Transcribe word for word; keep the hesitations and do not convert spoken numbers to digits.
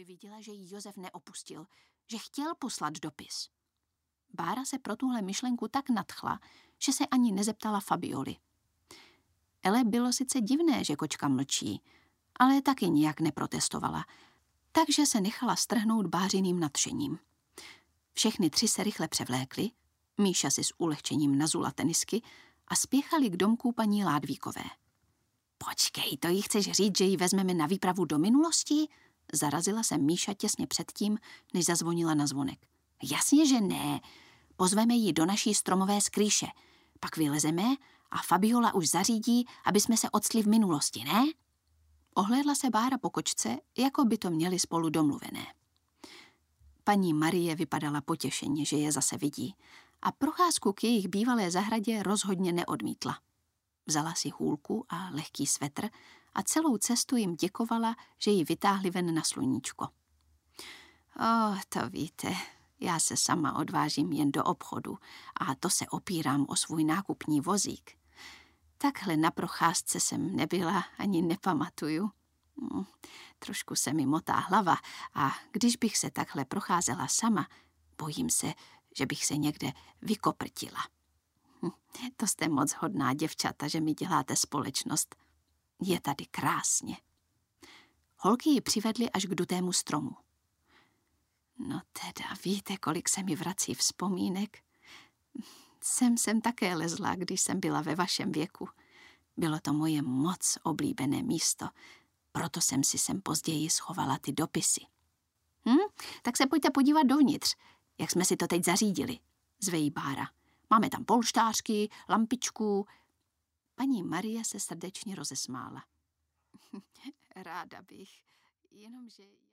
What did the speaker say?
aby viděla, že ji Josef neopustil, že chtěl poslat dopis. Bára se pro tuhle myšlenku tak nadchla, že se ani nezeptala Fabioli. Ele bylo sice divné, že kočka mlčí, ale taky nijak neprotestovala, takže se nechala strhnout Bářiným nadšením. Všechny tři se rychle převlékly, Míša si s ulehčením nazula tenisky a spěchali k domku paní Ládvíkové. Počkej, to jí chceš říct, že ji vezmeme na výpravu do minulosti? Zarazila se Míša těsně předtím, než zazvonila na zvonek. Jasně, že ne. Pozveme ji do naší stromové skrýše. Pak vylezeme a Fabiola už zařídí, aby jsme se octli v minulosti, ne? Ohlédla se Bára po kočce, jako by to měli spolu domluvené. Paní Marie vypadala potěšeně, že je zase vidí, a procházku k jejich bývalé zahradě rozhodně neodmítla. Vzala si hůlku a lehký svetr a celou cestu jim děkovala, že ji vytáhli ven na sluníčko. Oh, to víte, já se sama odvážím jen do obchodu a to se opírám o svůj nákupní vozík. Takhle na procházce jsem nebyla, ani nepamatuju. Hmm, trošku se mi motá hlava a když bych se takhle procházela sama, bojím se, že bych se někde vykoprtila. Hm, to jste moc hodná děvčata, že mi děláte společnost. Je tady krásně. Holky ji přivedly až k dutému stromu. No teda, víte, kolik se mi vrací vzpomínek? Sem jsem také lezla, když jsem byla ve vašem věku. Bylo to moje moc oblíbené místo, proto jsem si sem později schovala ty dopisy. Hm? Tak se pojďte podívat dovnitř, jak jsme si to teď zařídili, zve Bára. Máme tam polštářky, lampičku. Paní Marie se srdečně rozesmála. Ráda bych, jenomže...